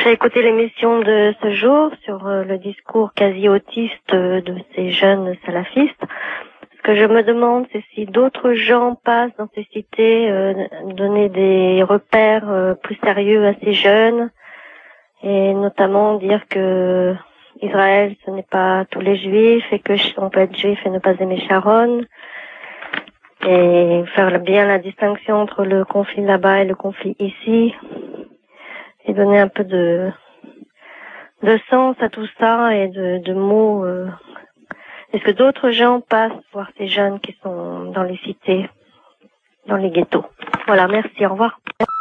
J'ai écouté l'émission de ce jour sur le discours quasi autiste de ces jeunes salafistes. Ce que je me demande, c'est si d'autres gens passent dans ces cités, donner des repères plus sérieux à ces jeunes, et notamment dire que Israël, ce n'est pas tous les juifs, et que on peut être juif et ne pas aimer Sharon, et faire bien la distinction entre le conflit là-bas et le conflit ici, et donner un peu de sens à tout ça et de mots. Est-ce que d'autres gens passent voir ces jeunes qui sont dans les cités, dans les ghettos? Voilà, merci, au revoir.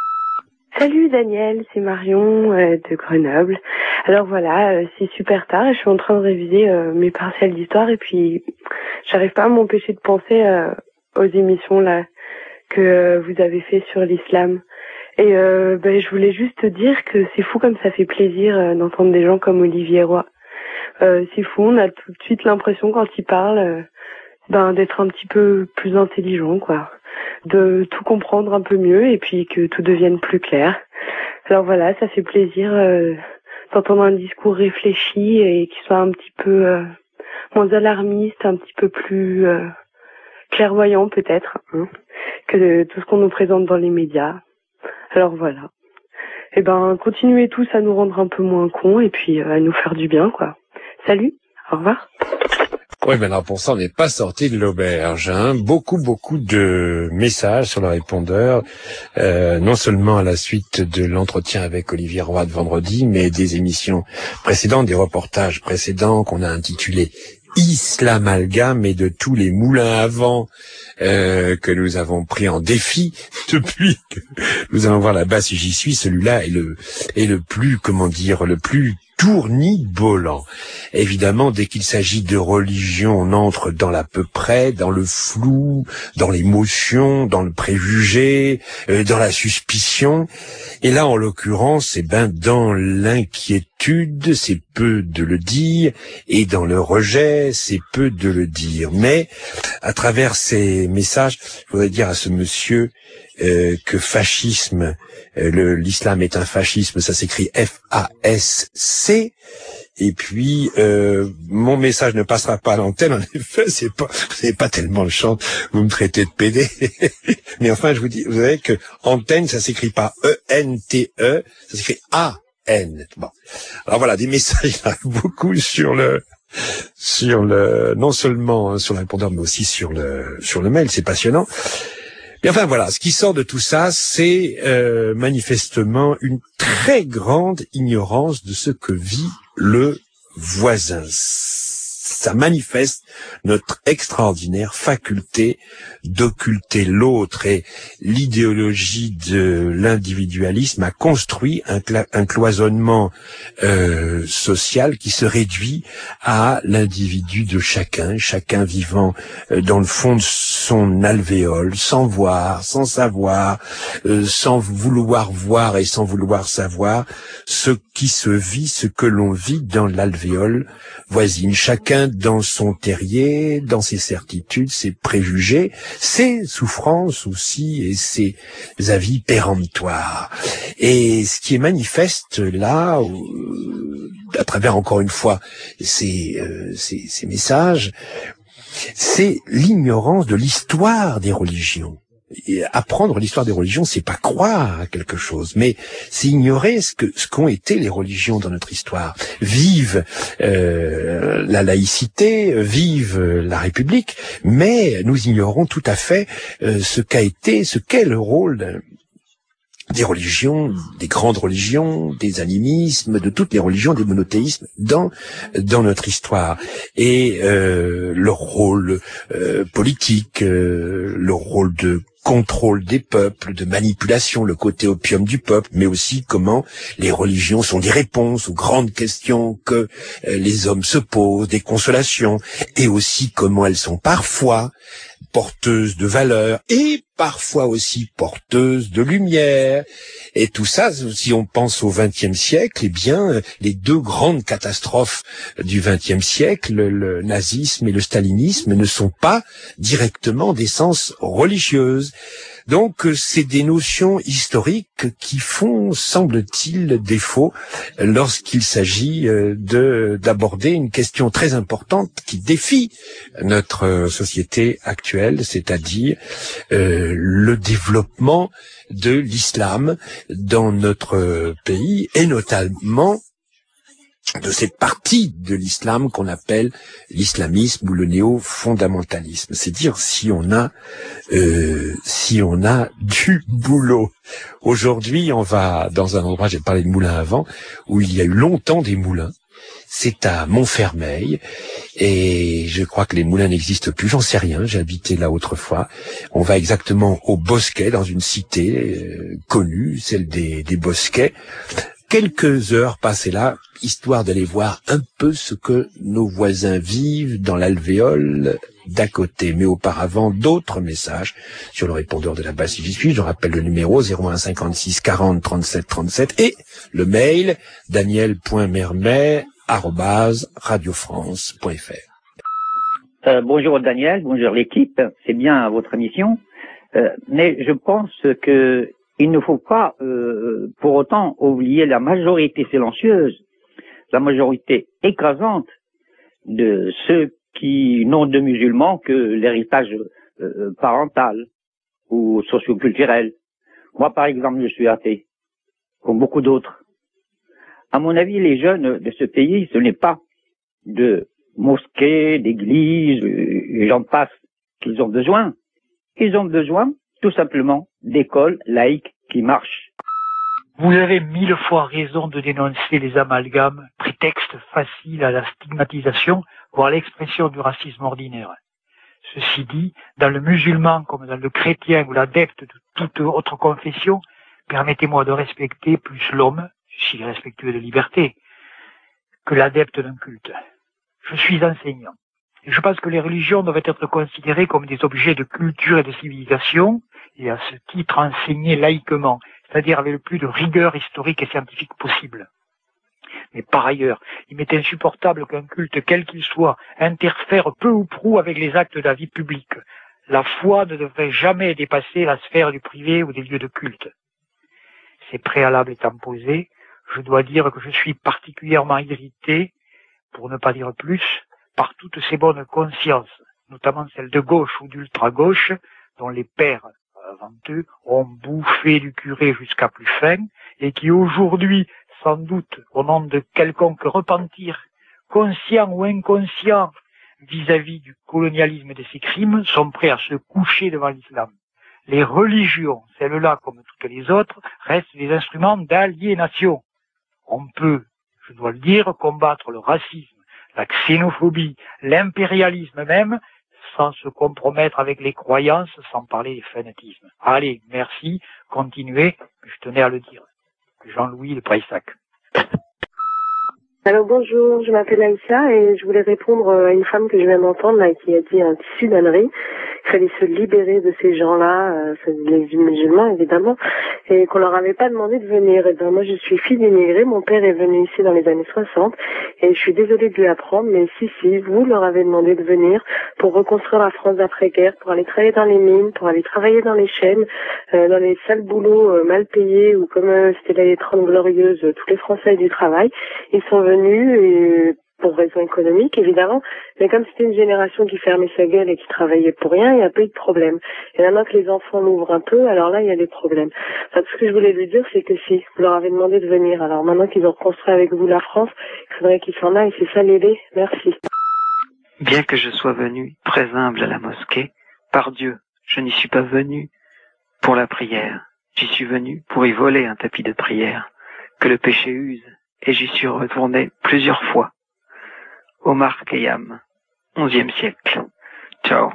Salut Daniel, c'est Marion de Grenoble. Alors voilà, c'est super tard et je suis en train de réviser mes partiels d'histoire et puis j'arrive pas à m'empêcher de penser aux émissions là que vous avez fait sur l'islam. Et je voulais juste te dire que c'est fou comme ça fait plaisir d'entendre des gens comme Olivier Roy. C'est fou, on a tout de suite l'impression quand il parle d'être un petit peu plus intelligent, quoi, de tout comprendre un peu mieux et puis que tout devienne plus clair. Alors voilà, ça fait plaisir d'entendre un discours réfléchi et qui soit un petit peu moins alarmiste, un petit peu plus clairvoyant peut-être, hein, que tout ce qu'on nous présente dans les médias. Alors voilà. Eh ben, continuez tous à nous rendre un peu moins cons et puis à nous faire du bien, quoi. Salut, au revoir. Oui, mais alors pour ça, on n'est pas sorti de l'auberge. Hein. Beaucoup de messages sur le répondeur, non seulement à la suite de l'entretien avec Olivier Roy de vendredi, mais des émissions précédentes, des reportages précédents qu'on a intitulés Islamalgame et de tous les moulins à vent que nous avons pris en défi depuis que nous allons voir là-bas si j'y suis. Celui-là est le plus, le plus tournibolant. Évidemment, dès qu'il s'agit de religion, on entre dans l'à peu près, dans le flou, dans l'émotion, dans le préjugé, dans la suspicion. Et là, en l'occurrence, dans l'inquiétude, c'est peu de le dire, et dans le rejet, c'est peu de le dire. Mais, à travers ces messages, je voudrais dire à ce monsieur que fascisme, l'islam est un fascisme, ça s'écrit F-A-S-C, et puis mon message ne passera pas à l'antenne, en effet, vous n'avez pas tellement de chance, vous me traitez de PD, mais enfin je vous dis, vous savez que antenne, ça s'écrit pas E-N-T-E, ça s'écrit A-N. Bon, alors voilà, des messages beaucoup sur le non seulement sur le répondeur, mais aussi sur le mail, c'est passionnant. Et enfin voilà, ce qui sort de tout ça, c'est manifestement une très grande ignorance de ce que vit le voisin. Ça manifeste notre extraordinaire faculté d'occulter l'autre, et l'idéologie de l'individualisme a construit un cloisonnement social qui se réduit à l'individu de chacun vivant dans le fond de son alvéole, sans voir, sans savoir, sans vouloir voir et sans vouloir savoir ce qui se vit, ce que l'on vit dans l'alvéole voisine. Chacun dans son terrier, dans ses certitudes, ses préjugés, ses souffrances aussi et ses avis péremptoires. Et ce qui est manifeste là, à travers encore une fois ces messages, c'est l'ignorance de l'histoire des religions. Et apprendre l'histoire des religions, c'est pas croire à quelque chose, mais c'est ignorer ce qu'ont été les religions dans notre histoire. Vive la laïcité, vive la République, mais nous ignorons tout à fait ce qu'est le rôle des religions, des grandes religions, des animismes, de toutes les religions, des monothéismes dans notre histoire. Et leur rôle politique, leur rôle de contrôle des peuples, de manipulation, le côté opium du peuple, mais aussi comment les religions sont des réponses aux grandes questions que les hommes se posent, des consolations, et aussi comment elles sont parfois porteuses de valeurs et parfois aussi porteuses de lumière. Et tout ça, si on pense au XXe siècle, eh bien, les deux grandes catastrophes du XXe siècle, le nazisme et le stalinisme, ne sont pas directement d'essence religieuse. Donc, c'est des notions historiques qui font, semble-t-il, défaut lorsqu'il s'agit d'aborder une question très importante qui défie notre société actuelle, c'est-à-dire le développement de l'islam dans notre pays et notamment de cette partie de l'islam qu'on appelle l'islamisme ou le néo-fondamentalisme. C'est dire si on a du boulot. Aujourd'hui, on va dans un endroit, j'ai parlé de moulins avant, où il y a eu longtemps des moulins. C'est à Montfermeil, et je crois que les moulins n'existent plus, j'en sais rien, j'ai habité là autrefois. On va exactement au Bosquet, dans une cité connue, celle des Bosquets. Quelques heures passées là, histoire d'aller voir un peu ce que nos voisins vivent dans l'alvéole d'à côté. Mais auparavant, d'autres messages sur le répondeur de la base si j'y suis. Je rappelle le numéro 01 56 40 37 37 et le mail daniel.mermet@radiofrance.fr. Bonjour Daniel, bonjour l'équipe, c'est bien votre émission. Mais je pense que il ne faut pas pour autant oublier la majorité silencieuse, la majorité écrasante de ceux qui n'ont de musulmans que l'héritage parental ou socioculturel. Moi, par exemple, je suis athée, comme beaucoup d'autres. À mon avis, les jeunes de ce pays, ce n'est pas de mosquées, d'églises, et j'en passe, qu'ils ont besoin. Ils ont besoin, tout simplement, d'écoles laïques qui marchent. Vous avez 1000 fois raison de dénoncer les amalgames, prétexte facile à la stigmatisation, voire l'expression du racisme ordinaire. Ceci dit, dans le musulman comme dans le chrétien ou l'adepte de toute autre confession, permettez-moi de respecter plus l'homme, si respectueux de liberté, que l'adepte d'un culte. Je suis enseignant. Et je pense que les religions doivent être considérées comme des objets de culture et de civilisation, et à ce titre enseignées laïquement, c'est-à-dire avec le plus de rigueur historique et scientifique possible. Mais par ailleurs, il m'est insupportable qu'un culte, quel qu'il soit, interfère peu ou prou avec les actes de la vie publique. La foi ne devrait jamais dépasser la sphère du privé ou des lieux de culte. Ces préalables étant posés, je dois dire que je suis particulièrement irrité, pour ne pas dire plus, par toutes ces bonnes consciences, notamment celles de gauche ou d'ultra-gauche, dont les pères, avant eux, ont bouffé du curé jusqu'à plus faim, et qui aujourd'hui, sans doute, au nom de quelconque repentir, conscient ou inconscient, vis-à-vis du colonialisme et de ses crimes, sont prêts à se coucher devant l'islam. Les religions, celles-là comme toutes les autres, restent des instruments d'aliénation. On peut, je dois le dire, combattre le racisme, la xénophobie, l'impérialisme même, sans se compromettre avec les croyances, sans parler des fanatismes. Allez, merci, continuez, mais je tenais à le dire. Jean-Louis de Prayssac. Alors bonjour, je m'appelle Aïssa et je voulais répondre à une femme que je viens d'entendre là, qui a dit un tissu d'ânerie. Il fallait se libérer de ces gens-là, les musulmans évidemment, et qu'on leur avait pas demandé de venir. Et ben moi je suis fille d'immigrés, mon père est venu ici dans les années 60 et je suis désolée de lui apprendre, mais si, vous leur avez demandé de venir pour reconstruire la France d'après-guerre, pour aller travailler dans les mines, pour aller travailler dans les chaînes, dans les sales boulots mal payés ou comme c'était les 30 glorieuses, tous les Français du travail, ils sont venus pour raisons économiques évidemment, mais comme c'était une génération qui fermait sa gueule et qui travaillait pour rien, il n'y a pas eu de problème. Et maintenant que les enfants l'ouvrent un peu, alors là il y a des problèmes. Enfin, tout ce que je voulais lui dire, c'est que si vous leur avez demandé de venir, alors maintenant qu'ils ont reconstruit avec vous la France, il faudrait qu'ils s'en aillent, c'est ça l'aider. Merci. Bien que je sois venu très humble à la mosquée, par Dieu, je n'y suis pas venu pour la prière. J'y suis venu pour y voler un tapis de prière que le péché use, et j'y suis retourné plusieurs fois. Omar Khayyam, 11e siècle. Ciao.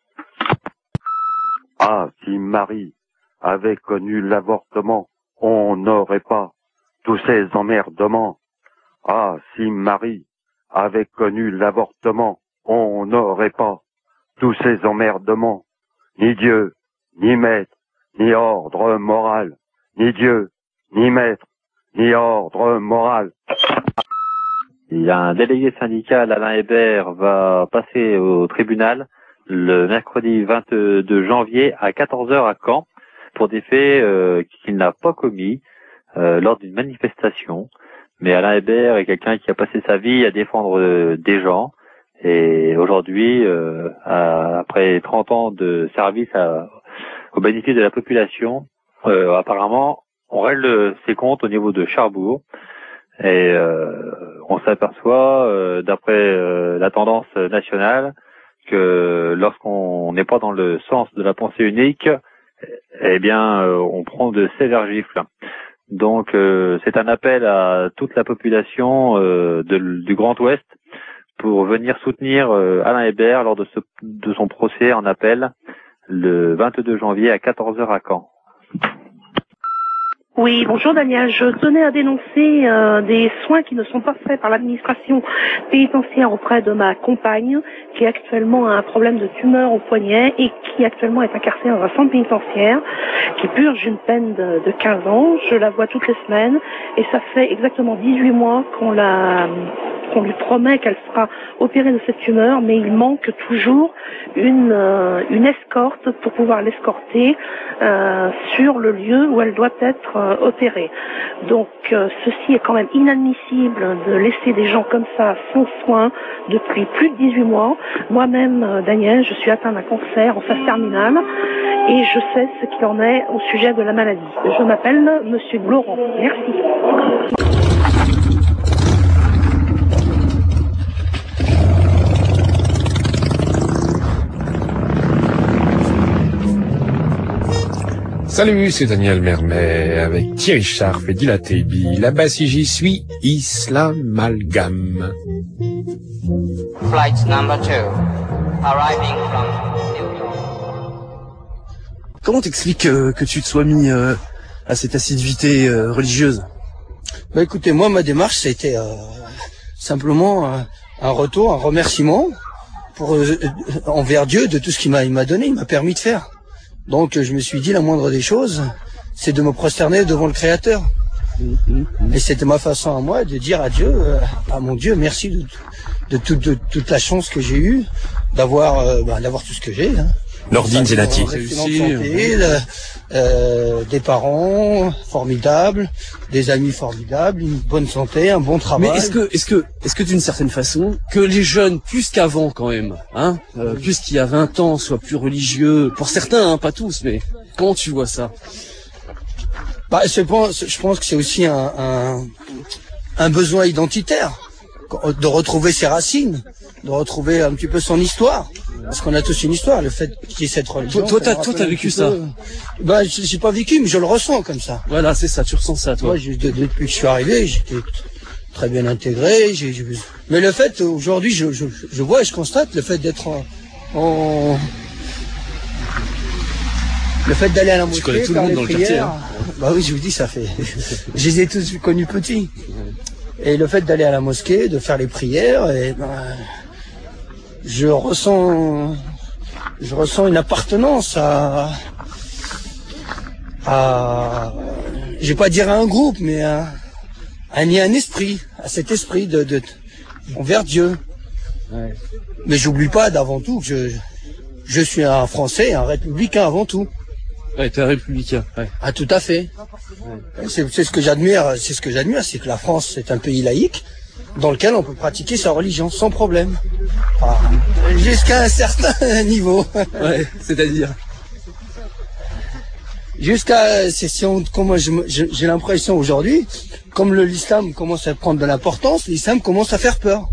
Ah, si Marie avait connu l'avortement, on n'aurait pas tous ces emmerdements. Ah, si Marie avait connu l'avortement, on n'aurait pas tous ces emmerdements. Ni Dieu, ni maître, ni ordre moral. Ni Dieu, ni maître, ni ordre moral. Il y a un délégué syndical, Alain Hébert, va passer au tribunal le mercredi 22 janvier à 14h à Caen pour des faits qu'il n'a pas commis lors d'une manifestation. Mais Alain Hébert est quelqu'un qui a passé sa vie à défendre des gens. Et aujourd'hui, après 30 ans de service au bénéfice de la population, apparemment, on règle ses comptes au niveau de Cherbourg. Et on s'aperçoit, d'après la tendance nationale, que lorsqu'on n'est pas dans le sens de la pensée unique, eh bien, on prend de sévères gifles. Donc, c'est un appel à toute la population du Grand Ouest pour venir soutenir Alain Hébert lors de son procès en appel le 22 janvier à 14h à Caen. Oui, bonjour Daniel. Je tenais à dénoncer des soins qui ne sont pas faits par l'administration pénitentiaire auprès de ma compagne, qui actuellement a un problème de tumeur au poignet et qui actuellement est incarcérée dans un centre pénitentiaire, qui purge une peine de 15 ans. Je la vois toutes les semaines et ça fait exactement 18 mois qu'on lui promet qu'elle sera opérée de cette tumeur, mais il manque toujours une escorte pour pouvoir l'escorter sur le lieu où elle doit être opérée. Donc ceci est quand même inadmissible de laisser des gens comme ça sans soins depuis plus de 18 mois. Moi-même, Daniel, je suis atteinte d'un cancer en phase terminale et je sais ce qu'il en est au sujet de la maladie. Je m'appelle Monsieur Laurent. Merci. Salut, c'est Daniel Mermet avec Thierry Scharf et Dilatébi. Là-bas, si j'y suis, Islamalgame. Flight number 2, arriving from New York. Comment t'expliques que tu te sois mis à cette assiduité religieuse? Bah écoutez, moi ma démarche c'était simplement un retour, un remerciement pour envers Dieu de tout ce qu'il m'a donné, il m'a permis de faire. Donc je me suis dit la moindre des choses, c'est de me prosterner devant le Créateur. Et c'était ma façon à moi de dire à Dieu, à mon Dieu, merci de toute la chance que j'ai eue d'avoir tout ce que j'ai. Hein. L'ordine Zélati. Des parents formidables, des amis formidables, une bonne santé, un bon travail. Mais est-ce que d'une certaine façon, que les jeunes, plus qu'avant quand même, plus qu'il y a 20 ans, soient plus religieux, pour certains, pas tous, mais comment tu vois ça? Je pense que c'est aussi un besoin identitaire, de retrouver ses racines, de retrouver un petit peu son histoire. Parce qu'on a tous une histoire, le fait qu'il y ait cette religion. Toi, t'as vécu ça? J'ai pas vécu, mais je le ressens comme ça. Voilà, c'est ça, tu ressens ça, toi. Moi, depuis que je suis arrivé, j'étais très bien intégré. Mais le fait, aujourd'hui, je vois et je constate le fait d'être le fait d'aller à la mosquée, tu connais tout le monde dans le quartier, hein. Bah oui, je vous dis, ça fait. Je les ai tous connus petits. Et le fait d'aller à la mosquée, de faire les prières, je ressens une appartenance à je vais pas dire à un groupe, mais à un esprit, à cet esprit envers Dieu. Ouais. Mais j'oublie pas d'avant tout que je suis un Français, un républicain avant tout. Ouais, t'es un républicain. Ouais. Ah, tout à fait. Ouais. C'est ce que j'admire, c'est que la France, c'est un pays laïque dans lequel on peut pratiquer sa religion sans problème. Enfin, jusqu'à un certain niveau. Ouais, c'est-à-dire comment j'ai l'impression aujourd'hui, comme l'islam commence à prendre de l'importance, l'islam commence à faire peur.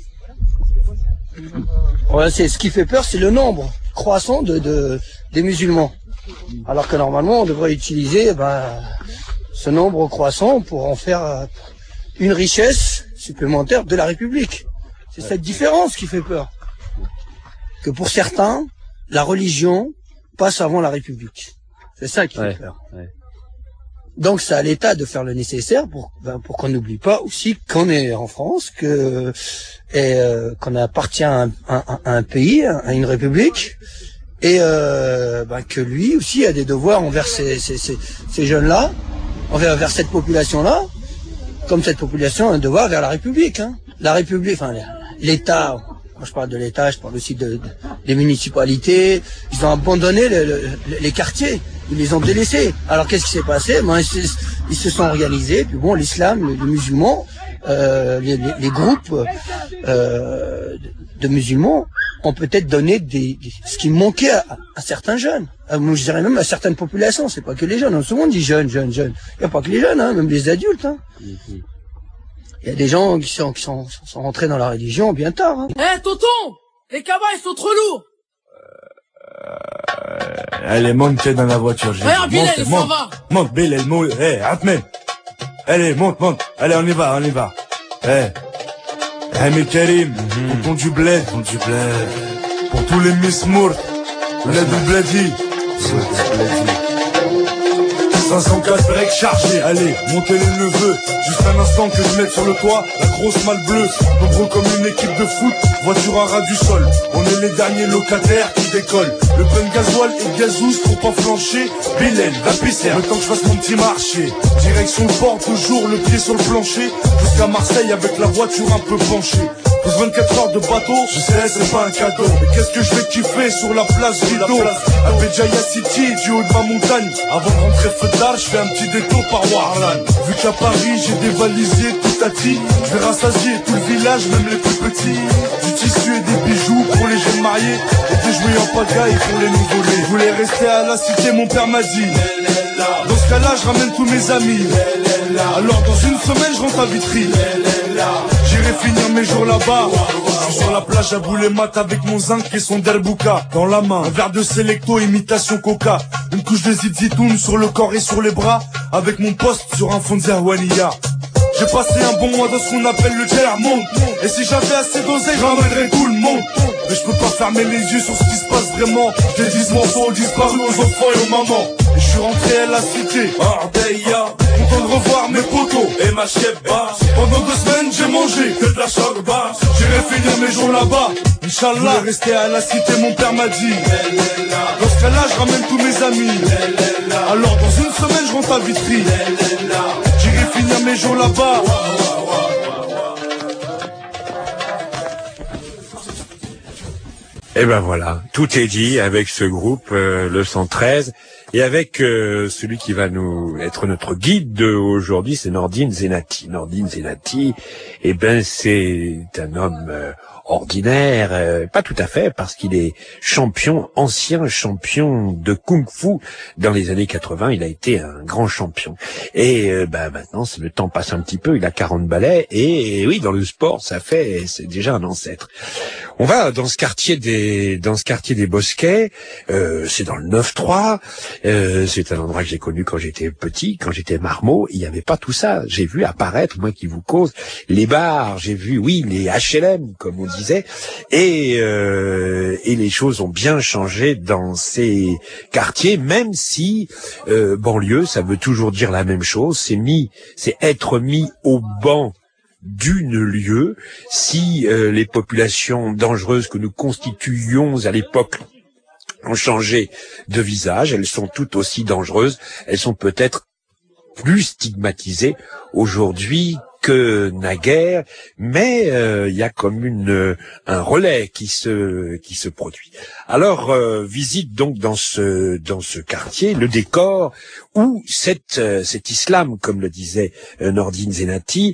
Voilà, ce qui fait peur, c'est le nombre croissant des musulmans. Alors que normalement, on devrait utiliser ce nombre croissant pour en faire une richesse supplémentaire de la République. C'est cette différence qui fait peur. Que pour certains, la religion passe avant la République. C'est ça qui fait peur. Ouais. Donc c'est à l'État de faire le nécessaire pour qu'on n'oublie pas aussi qu'on est en France, qu'on appartient à un pays, à une République, et que lui aussi a des devoirs envers ces jeunes-là, envers cette population-là, comme cette population a un devoir vers la République. Hein. La République, enfin l'État, quand je parle de l'État, je parle aussi des municipalités, ils ont abandonné les quartiers. Ils les ont délaissés. Alors qu'est-ce qui s'est passé? Ils se sont organisés. Puis bon, l'islam, les musulmans, les groupes de musulmans ont peut-être donné ce qui manquait à certains jeunes. Moi, je dirais même à certaines populations. C'est pas que les jeunes. Souvent on dit jeunes. Il n'y a pas que les jeunes, hein, même les adultes. Hein. Il y a des gens qui sont rentrés dans la religion bien tard. Hein. Tonton, les cabas ils sont trop lourds. Allez, monte dans la voiture. Regarde, Bilal, il s'en va. Monte, Bilal, Ahmed. Allez, monte. Allez, on y va. Hamid Karim, tonton du bled. Pour tous les Miss Mourt, bled ou bledi. 504 breaks chargés, allez, montez les neveux. Juste un instant que je mette sur le toit la grosse malle bleue. Nombreux comme une équipe de foot, voiture à ras du sol. On est les derniers locataires qui décollent. Le plein gasoil et gazous pour pas flancher. Bilal, la piscine, le temps que je fasse mon petit marché. Direction le port, toujours le pied sur le plancher. Jusqu'à Marseille avec la voiture un peu penchée. Plus 24 heures de bateau, je sais c'est pas un cadeau. Mais qu'est-ce que je vais kiffer sur la place Vito, à Béjaïa City, du haut de ma montagne. Avant de rentrer Feudar, je fais un petit détour par Warlan. Vu qu'à Paris j'ai dévalisé tout à ti, je vais rassasier tout le village, même les plus petits. Du tissu et des bijoux pour les jeunes mariés, et des jouets en pagaille pour les nouveau-nés. Je voulais rester à la cité, mon père m'a dit. Dans ce cas-là, je ramène tous mes amis. Alors dans une semaine, je rentre à Vitry. J'irai finir mes jours là-bas. Je suis sur la plage à Boulet-Mat avec mon zinc et son derbouka dans la main. Un verre de Selecto imitation Coca. Une couche de zizitoun sur le corps et sur les bras. Avec mon poste sur un fond de Zerwania. J'ai passé un bon mois dans ce qu'on appelle le tiers-monde. Et si j'avais assez d'oseille, j'emmènerais tout le monde. Mais je peux pas fermer les yeux sur ce qui se passe vraiment. J'ai 10 morceaux disparus aux enfants et aux mamans. Et je suis rentré à la cité, Ardeia, content de revoir mes potos et ma chebba. Pendant 2 semaines j'ai mangé que de la chorba. J'irai finir mes jours là-bas, Inch'Allah. Je vais rester à la cité, mon père m'a dit. Dans ce cas-là, je ramène tous mes amis. Alors dans une semaine, je rentre à Vitry. J'irai finir mes jours là-bas. Et ben voilà, tout est dit avec ce groupe, le 113, et avec celui qui va nous être notre guide aujourd'hui, c'est Nordine Zenati. Nordine Zenati, eh ben c'est un homme ordinaire, pas tout à fait, parce qu'il est ancien champion de kung-fu dans les années 80, il a été un grand champion. Et maintenant, le temps passe un petit peu, il a 40 balais, et oui, dans le sport, c'est déjà un ancêtre. On va dans ce quartier des Bosquets, c'est dans le 9-3, c'est un endroit que j'ai connu quand j'étais petit, quand j'étais marmot, il n'y avait pas tout ça. J'ai vu apparaître, moi qui vous cause, les bars, j'ai vu, oui, les HLM, comme on disait, et les choses ont bien changé dans ces quartiers, même si banlieue, ça veut toujours dire la même chose, c'est être mis au banc d'une lieu, si les populations dangereuses que nous constituions à l'époque ont changé de visage, elles sont toutes aussi dangereuses, elles sont peut-être plus stigmatisées aujourd'hui que naguère, mais il y a comme un relais qui se produit. Alors visite donc dans ce quartier le décor où cet islam, comme le disait Nordine Zenati,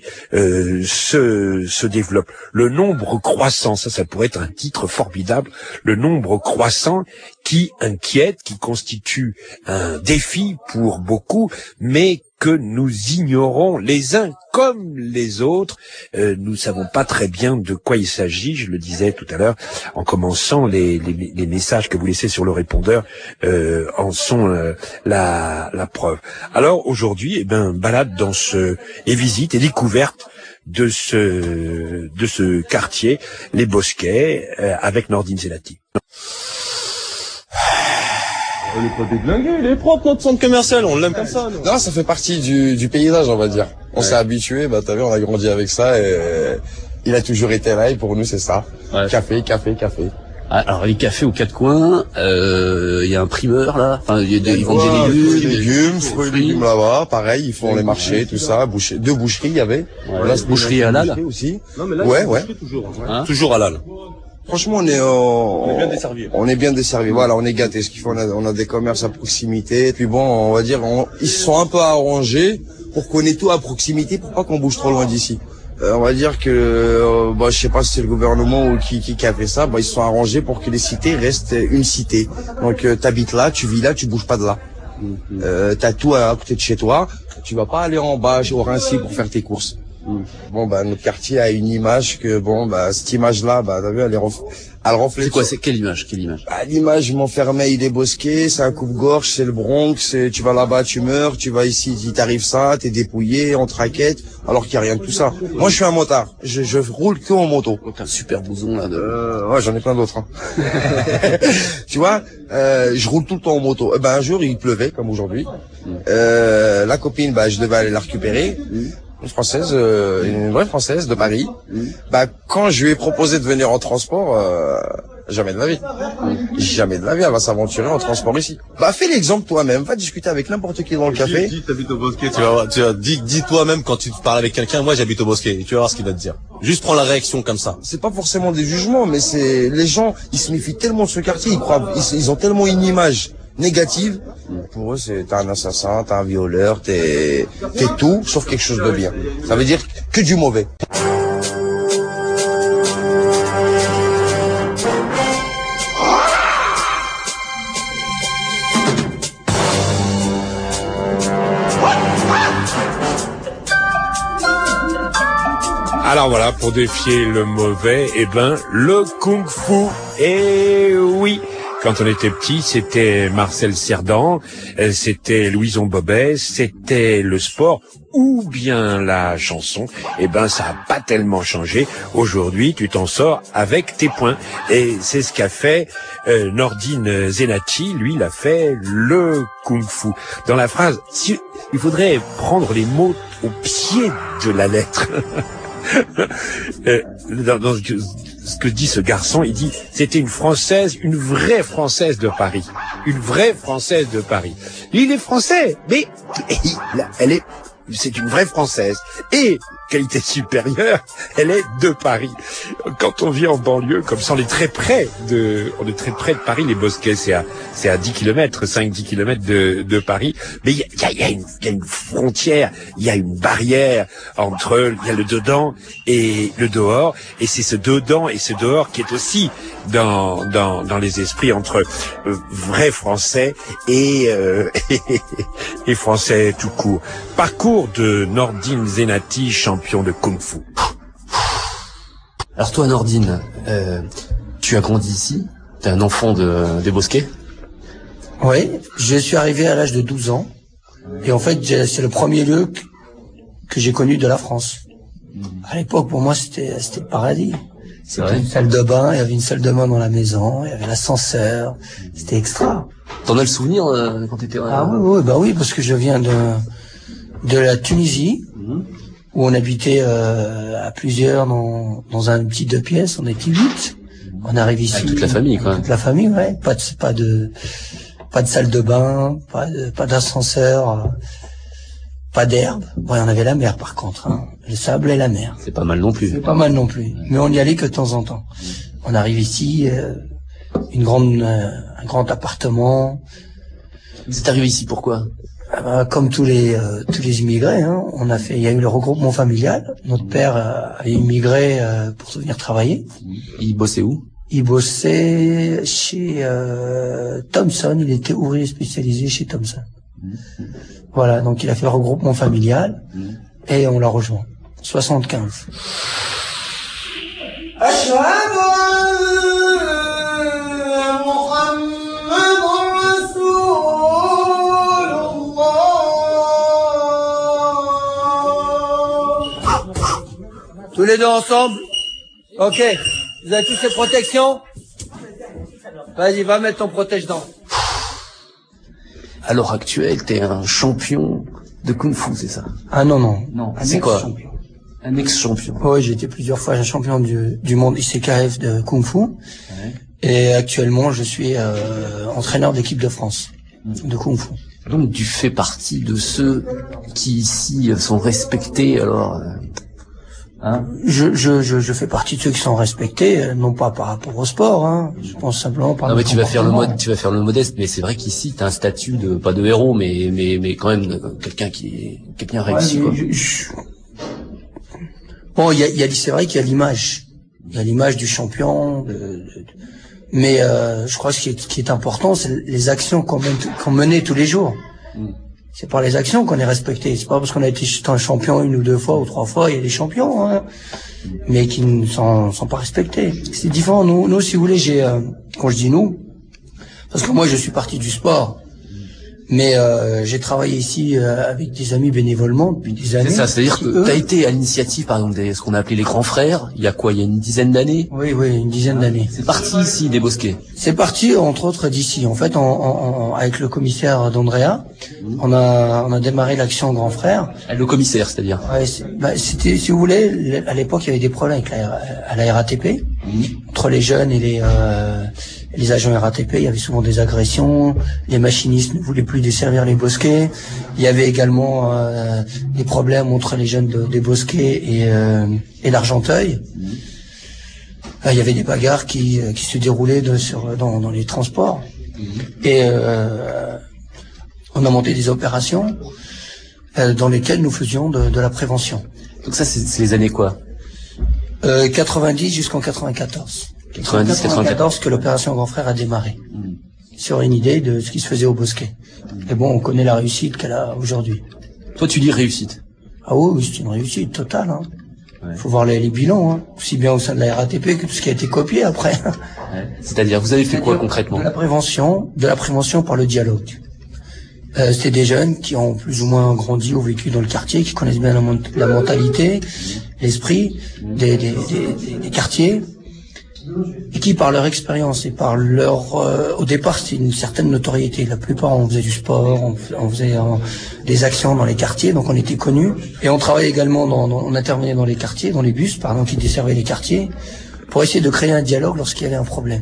se développe. Le nombre croissant, ça pourrait être un titre formidable, le nombre croissant qui inquiète, qui constitue un défi pour beaucoup, mais que nous ignorons les uns comme les autres. Nous ne savons pas très bien de quoi il s'agit, je le disais tout à l'heure, en commençant les messages que vous laissez sur le répondeur en sont la preuve. Alors aujourd'hui, balade et visite et découverte de ce quartier, les Bosquets, avec Nordine Zenati. On n'est pas déglingué, il est propre notre centre commercial, on l'aime comme ça. Non, ça fait partie du paysage, on va dire. On s'est habitué, t'as vu, on a grandi avec ça et il a toujours été là et pour nous c'est ça. Ouais. Café. Alors les cafés aux 4 coins, il y a un primeur là, enfin ils vendent des légumes, fruits, légumes là-bas, pareil, ils font les marchés, tout ça, 2 boucheries il y avait. Ouais, là, boucherie halal aussi. Non mais là ouais. toujours. Toujours halal. Franchement, on est bien desservi. On est bien desservi. Voilà, on est gâtés. Ce qu'il faut, on a des commerces à proximité. Puis bon, on va dire, ils se sont un peu arrangés pour qu'on ait tout à proximité, pour pas qu'on bouge trop loin d'ici. On va dire que, je sais pas si c'est le gouvernement ou qui a fait ça. Ils se sont arrangés pour que les cités restent une cité. Donc, t'habites là, tu vis là, tu bouges pas de là. T'as tout à côté de chez toi. Tu vas pas aller en bas au Rincy pour faire tes courses. Bon, notre quartier a une image que, cette image-là, t'as vu, elle reflète. C'est quoi, quelle image? L'image Montfermeil des Bosquets, c'est un coupe-gorge, c'est le Bronx, tu vas là-bas, tu meurs, tu vas ici, il t'arrive ça, t'es dépouillé, on te raquette, alors qu'il y a rien de tout ça. Moi, je suis un motard. Je roule que en moto. Donc, un super blouson, là, ouais, j'en ai plein d'autres, hein. Tu vois, je roule tout le temps en moto. Un jour, il pleuvait, comme aujourd'hui. La copine, je devais aller la récupérer. Une vraie française de Paris. Quand je lui ai proposé de venir en transport, jamais de la vie. Jamais de la vie, elle va s'aventurer en transport ici. Fais l'exemple toi-même, va discuter avec n'importe qui dans le café. Dis t'habites au Bosquet, tu vas voir, dis toi-même quand tu parles avec quelqu'un, moi j'habite au Bosquet, tu vas voir ce qu'il va te dire. Juste prends la réaction comme ça. C'est pas forcément des jugements, mais c'est, les gens, ils se méfient tellement de ce quartier, ils ont tellement une image négative. Pour eux, t'es un assassin, t'es un violeur, t'es tout, sauf quelque chose de bien. Ça veut dire que du mauvais. Alors voilà, pour défier le mauvais, le kung-fu. Et oui, quand on était petit, c'était Marcel Cerdan, c'était Louison Bobet, c'était le sport ou bien la chanson. Ça a pas tellement changé. Aujourd'hui, tu t'en sors avec tes poings. Et c'est ce qu'a fait Nordine Zenati. Lui, il a fait le kung-fu. Dans la phrase, il faudrait prendre les mots au pied de la lettre. Dans ce que dit ce garçon, il dit c'était une Française, une vraie Française de Paris, une vraie Française de Paris. Il est français, mais c'est une vraie Française. Et qualité supérieure, elle est de Paris. Quand on vit en banlieue, comme ça, on est très près de Paris. Les Bosquets, c'est à 10 km, 5-10 km de Paris. Mais il y a une frontière, il y a une barrière entre, il y a le dedans et le dehors. Et c'est ce dedans et ce dehors qui est aussi dans les esprits entre vrais Français et Français tout court. Parcours de Nordine Zenati, champion de kung-fu. Alors toi, Nordine, tu as grandi ici, t'es un enfant des Bosquets. Oui, je suis arrivé à l'âge de 12 ans. Et en fait, c'est le premier lieu que j'ai connu de la France. À l'époque, pour moi, c'était le paradis. C'était une salle de bain, il y avait une salle de bain dans la maison, il y avait l'ascenseur, c'était extra. T'en as le souvenir quand t'étais... oui, parce que je viens de la Tunisie, où on habitait à plusieurs dans un petit 2 pièces, on était 8. On arrive ici. Toute la famille, quoi. Toute la famille, ouais. Pas de salle de bain, pas d'ascenseur, pas d'herbe. Bon, on avait la mer, par contre, hein. Le sable et la mer. C'est pas mal non plus. C'est pas mal non plus. Mais on y allait que de temps en temps. On arrive ici, un grand appartement. Vous êtes arrivé ici pourquoi? Comme tous les immigrés, hein, il y a eu le regroupement familial. Notre père a immigré pour venir travailler. Il bossait où? Il bossait chez Thomson. Il était ouvrier spécialisé chez Thomson. Voilà, donc il a fait le regroupement familial et on l'a rejoint. 75. Tous les deux ensemble? Ok. Vous avez tous les protections? Vas-y, va mettre ton protège-dents. À l'heure actuelle, t'es un champion de kung-fu, c'est ça? Ah non. C'est quoi? Un ex-champion. Oui, j'ai été plusieurs fois champion du monde ICKF de kung-fu. Ouais. Et actuellement, je suis entraîneur d'équipe de France de kung-fu. Donc tu fais partie de ceux qui ici sont respectés, alors... Hein? Je fais partie de ceux qui sont respectés, non pas par rapport au sport, hein. Je pense simplement par. Non mais tu vas faire le modeste, mais c'est vrai qu'ici t'as un statut de pas de héros, mais quand même quelqu'un réussi quoi. Bon, c'est vrai qu'il y a l'image. Il y a l'image du champion, mais je crois que ce qui est important, c'est les actions qu'on menait tous les jours. C'est par les actions qu'on est respecté. C'est pas parce qu'on a été un champion 1 ou 2 fois ou 3 fois, il y a des champions, hein, mais qui ne sont pas respectés. C'est différent. Nous, si vous voulez, quand je dis nous, parce que moi je suis parti du sport. Mais j'ai travaillé ici avec des amis bénévolement depuis des années. C'est ça, c'est-à-dire que tu as été à l'initiative, par exemple, ce qu'on a appelé les grands frères, il y a une dizaine d'années? Oui, une dizaine d'années. C'est parti ici, des Bosquets? C'est parti, entre autres, d'ici. En fait, avec le commissaire d'Andrea, on a démarré l'action Grand Frère. Le commissaire, c'est-à-dire? Ouais, c'était, si vous voulez, à l'époque, il y avait des problèmes à la RATP, entre les jeunes et les agents RATP, il y avait souvent des agressions, les machinistes ne voulaient plus desservir les Bosquets, il y avait également des problèmes entre les jeunes des Bosquets et l'Argenteuil. Il y avait des bagarres qui se déroulaient dans les transports. Et on a monté des opérations dans lesquelles nous faisions de la prévention. Donc ça, c'est les années quoi? 90 jusqu'en 94. 94 que l'opération Grand Frère a démarré. Sur une idée de ce qui se faisait au Bosquet. Et bon, on connaît la réussite qu'elle a aujourd'hui. Toi, tu dis réussite? Ah oui, c'est une réussite totale. Hein. Ouais. Faut voir les bilans, hein. Aussi bien au sein de la RATP que tout ce qui a été copié après. Ouais. C'est-à-dire, vous avez fait quoi concrètement? De la prévention par le dialogue. C'est des jeunes qui ont plus ou moins grandi ou vécu dans le quartier, qui connaissent bien la mentalité, l'esprit des quartiers. Et qui, par leur expérience et par au départ, c'était une certaine notoriété. La plupart, on faisait du sport, on faisait des actions dans les quartiers, donc on était connus. Et on travaillait également on intervenait dans les quartiers, dans les bus, par exemple, qui desservaient les quartiers, pour essayer de créer un dialogue lorsqu'il y avait un problème.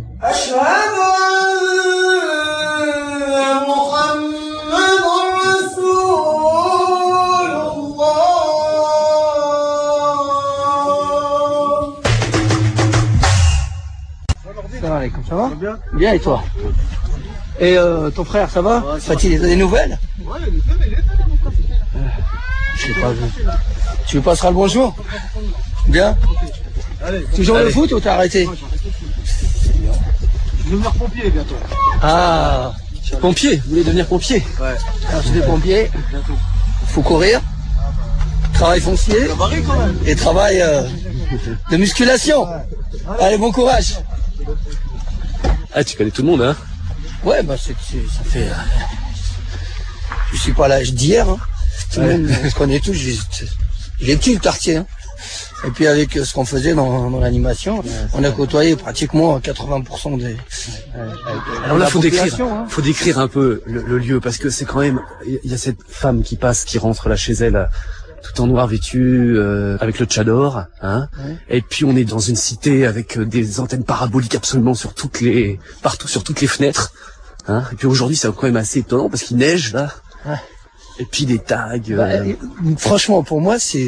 Ça va bien? Bien, et toi? Et ton frère, ça va? Ouais, Fait-il des nouvelles? Ouais, il est là, mon café. Je l'ai pas vu. Tu lui passeras le bonjour? Bien? Allez, toujours le foot ou t'as arrêté? Je vais devenir pompier bientôt. Ah, pompier? Vous voulez devenir pompier? Ouais. Alors, tu es pompier? Bientôt. Faut courir? Travail foncier? Et travail de musculation? Allez, bon courage! Ah, tu connais tout le monde, hein? Ouais, ça fait... je suis pas à l'âge d'hier, hein. Tout le monde, on se connaît tous. Il est petit, le quartier, hein. Et puis avec ce qu'on faisait dans l'animation, on a côtoyé pratiquement 80% des... Alors là, faut décrire un peu le lieu, parce que c'est quand même... Il y a cette femme qui rentre là chez elle... tout en noir vêtu, avec le tchador, hein. Ouais. Et puis on est dans une cité avec des antennes paraboliques absolument partout sur toutes les fenêtres, hein. Et puis aujourd'hui c'est quand même assez étonnant parce qu'il neige là. Ouais. Et puis des tags. Franchement pour moi ça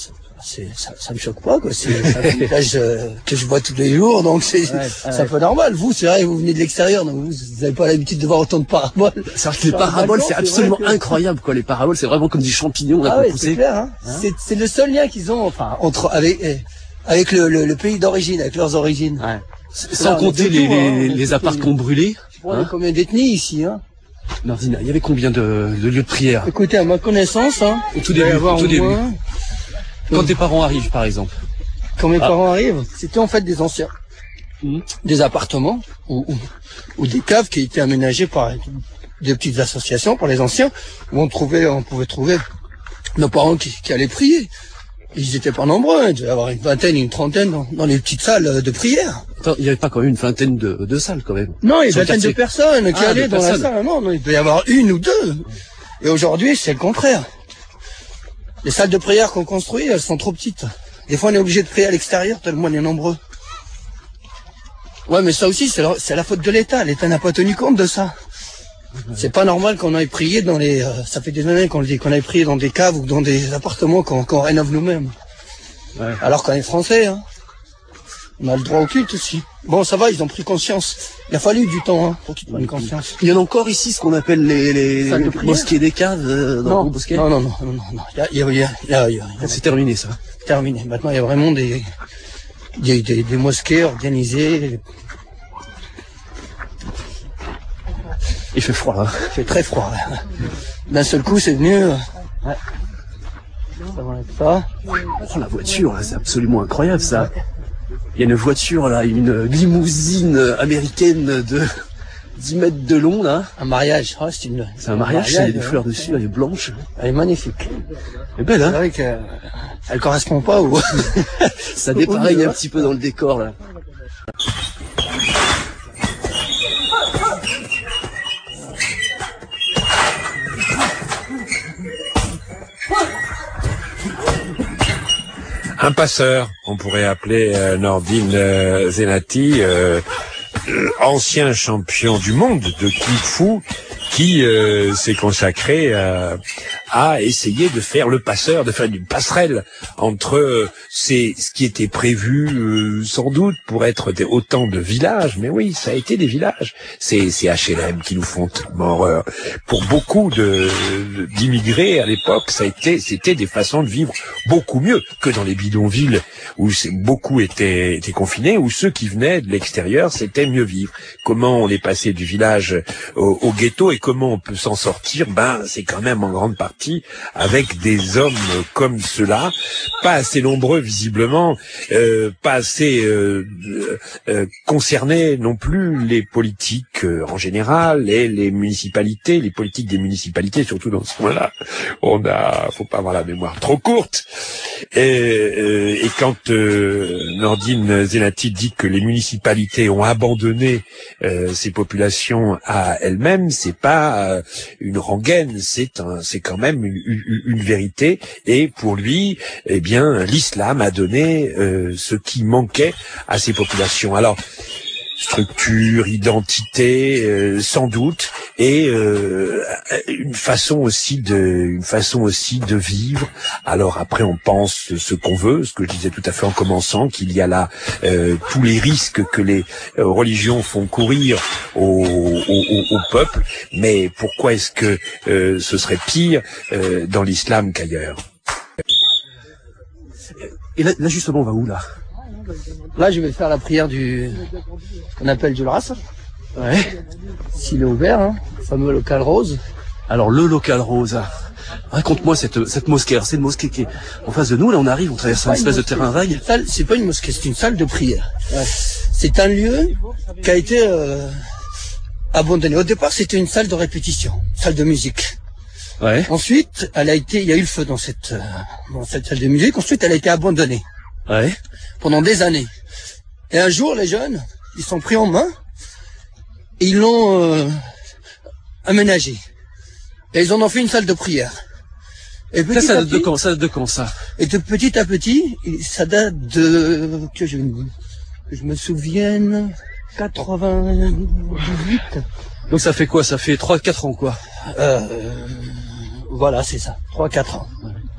me choque pas quoi. C'est un village que je vois tous les jours, donc c'est un peu normal. Vous, c'est vrai, vous venez de l'extérieur, donc vous n'avez pas l'habitude de voir autant de paraboles. C'est vrai que les paraboles, c'est absolument incroyable quoi. Les paraboles, c'est vraiment comme des champignons là. Ah ouais, c'est clair. Hein. C'est le seul lien qu'ils ont, enfin, avec le pays d'origine, avec leurs origines. Ouais. Sans compter les apparts qu'on brûlait. Il y a combien d'ethnies ici, hein? Nordina, il y avait combien de lieux de prière? Écoutez, à ma connaissance, hein. Au tout début. Quand tes parents arrivent, par exemple. Quand mes parents arrivent, c'était en fait des anciens. Des appartements ou des caves qui étaient aménagées par des petites associations, par les anciens, où on pouvait trouver nos parents qui allaient prier. Ils étaient pas nombreux, hein. Il devait y avoir une vingtaine, une trentaine dans les petites salles de prière. Attends, il n'y avait pas quand même une vingtaine de salles quand même? Non, il y a une vingtaine de personnes qui allaient dans la salle. Non, il devait y avoir une ou deux. Et aujourd'hui, c'est le contraire. Les salles de prière qu'on construit, elles sont trop petites. Des fois, on est obligé de prier à l'extérieur tellement on est nombreux. Ouais, mais ça aussi, c'est la faute de l'État. L'État n'a pas tenu compte de ça. C'est pas normal qu'on aille prier dans ça fait des années qu'on le dit, qu'on aille prier dans des caves ou dans des appartements qu'on rénove nous-mêmes. Ouais. Alors qu'on est français, hein. On a le droit au culte aussi. Bon, ça va, ils ont pris conscience. Il a fallu du temps, hein, pour qu'ils prennent conscience. Il y en a encore ici, ce qu'on appelle les mosquées des caves, dans le bosquet? Non. C'est terminé, ça. Terminé. Maintenant, il y a vraiment des mosquées organisées. Il fait froid, là. Il fait très froid, là. D'un seul coup, c'est venu, ouais. Ça va être ça. Oh, la voiture, là, c'est absolument incroyable, ça. Il y a une voiture, là, une limousine américaine de 10 mètres de long, là. Un mariage. Oh, c'est un mariage, il y a des fleurs dessus, elle est blanche. Elle est magnifique. Elle est belle, hein? C'est vrai qu'elle correspond pas ou... Ça dépareille un petit peu dans le décor, là. Un passeur, on pourrait appeler Nordine Zenati, ancien champion du monde de Kung-Fu, qui s'est consacré à essayer de faire le passeur, de faire une passerelle entre ce qui était prévu sans doute pour être autant de villages, mais oui, ça a été des villages. C'est HLM qui nous font horreur. Pour beaucoup d'immigrés à l'époque, c'était des façons de vivre beaucoup mieux que dans les bidonvilles où beaucoup étaient confinés, où ceux qui venaient de l'extérieur, c'était mieux vivre. Comment on est passé du village au ghetto et comment on peut s'en sortir? C'est quand même en grande partie avec des hommes comme ceux-là, pas assez nombreux visiblement, pas assez concernés non plus les politiques en général et les municipalités, les politiques des municipalités, surtout dans ce point-là. Faut pas avoir la mémoire trop courte. Et quand Nordine Zenati dit que les municipalités ont abandonné ces populations à elles-mêmes, c'est pas une rengaine, c'est quand même une vérité. Et pour lui, eh bien, l'islam a donné ce qui manquait à ces populations. Alors, structure, identité, sans doute, et une façon aussi de vivre. Alors après, on pense ce qu'on veut, ce que je disais tout à fait en commençant, qu'il y a là tous les risques que les religions font courir au peuple. Mais pourquoi est-ce que ce serait pire dans l'islam qu'ailleurs? Et là, justement, on va où, là? Là, je vais faire la prière qu'on appelle du Ras. Ouais. S'il est ouvert, hein, le fameux local rose. Alors, le local rose. Raconte-moi cette mosquée. Alors, c'est une mosquée qui est en face de nous. Là, on arrive, on traverse un espèce de terrain vague. C'est pas une mosquée, c'est une salle de prière. Ouais. C'est un lieu qui a été abandonné. Au départ, c'était une salle de répétition, salle de musique. Ouais. Ensuite, il y a eu le feu dans cette salle de musique. Ensuite, elle a été abandonnée. Ouais. Pendant des années. Et un jour, les jeunes, ils sont pris en main et ils l'ont aménagée. Et ils en ont fait une salle de prière. Et ça date de quand? Ça date de quand, ça? Et de petit à petit, ça date que je me souvienne, 98. Donc ça fait quoi? Ça fait 3-4 ans, quoi. Voilà, c'est ça. 3-4 ans.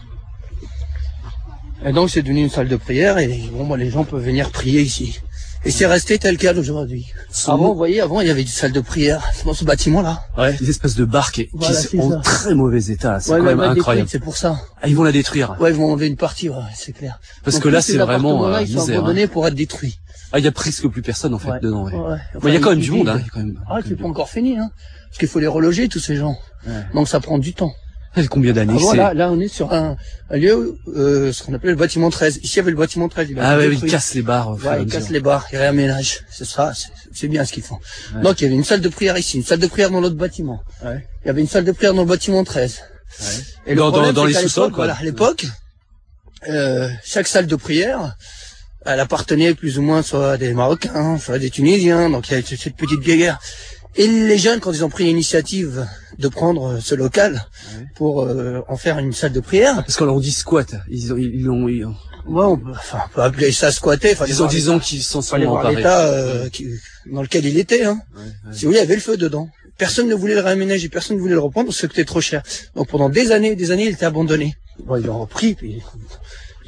Et donc c'est devenu une salle de prière et les gens peuvent venir prier ici. Et c'est resté tel quel aujourd'hui. Avant, vous voyez, il y avait une salle de prière dans ce bâtiment-là. Ouais, des espèces de barques qui sont en très mauvais état. C'est quand même incroyable. C'est pour ça. Ah, ils vont la détruire. Ouais, ils vont enlever une partie, c'est clair. Parce donc, que là, c'est vraiment ils sont abandonnés pour être détruits. Ah, il y a presque plus personne en fait dedans. Ouais. Enfin, il y a quand même du monde. C'est pas encore fini, hein. Parce qu'il faut les reloger tous ces gens. Ouais. Donc ça prend du temps. Combien d'années là, on est sur un lieu, ce qu'on appelle le bâtiment 13. Ici, il y avait le bâtiment 13. Ils cassent les barres. Ils cassent les barres, ils réaménagent. C'est ça, c'est bien ce qu'ils font. Ouais. Donc, il y avait une salle de prière ici, une salle de prière dans l'autre bâtiment. Ouais. Il y avait une salle de prière dans le bâtiment 13. Ouais. Et dans les sous-sols, quoi. Voilà, à l'époque, chaque salle de prière, elle appartenait plus ou moins soit à des Marocains, soit à des Tunisiens. Donc, il y avait cette petite guerre. Et les jeunes, quand ils ont pris l'initiative de prendre ce local pour en faire une salle de prière... Parce qu'on leur dit squat. Ils l'ont... Ouais, on peut appeler ça squatter. Disons qu'ils s'en sont emparés. L'état dans lequel il était. Hein. Si vous voulez, il y avait le feu dedans. Personne ne voulait le réaménager, personne ne voulait le reprendre parce que c'était trop cher. Donc pendant des années, il était abandonné. Bon, ils l'ont repris, puis